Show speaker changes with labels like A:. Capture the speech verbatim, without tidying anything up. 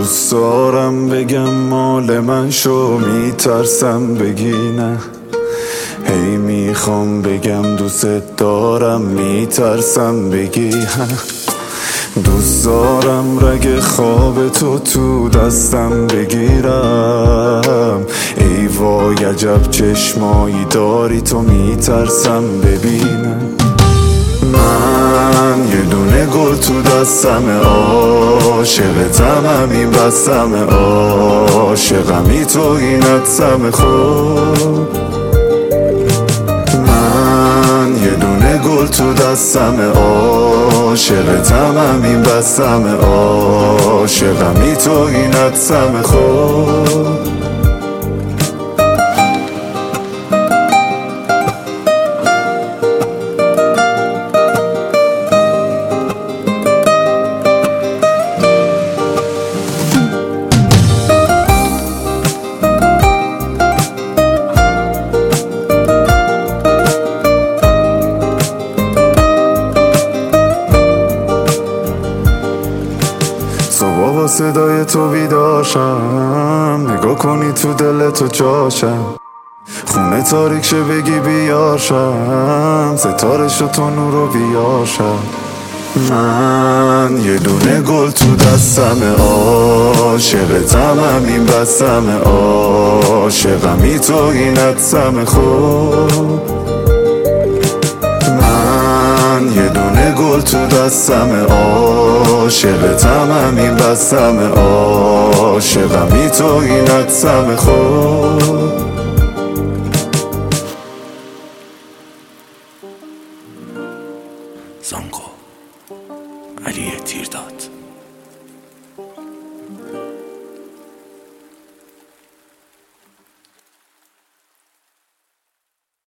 A: دوست دارم بگم مال من شو، میترسم بگی نه. هی میخوام بگم دوست دارم، میترسم بگی نه. دوست دارم رگ خواب تو تو دستم بگیرم. ای وای عجب چشمایی داری تو، میترسم ببینم. من یه دونه گل تو دستم، عاشقتم همین بستم، عاشقمی تو اینتم خوب. من یه دونه گل تو دستم، عاشقتم همین بستم، عاشقمی تو اینتم خوب. صبح با صدای تو بیدارشم، نگاه کنی تو دل تو جاشم. خونه تاریک شه بگی بیارشم، ستاره شو تو نورو بیارشم. من یه دونه گل تو دستم، عاشقتم همین بستم، عاشقمی تو اینتم خوب. من یه دونه گل تو دستم، عاشقتم همین بستم، عاشقمی تو اینتم خوب.
B: زانگو علی تیرداد.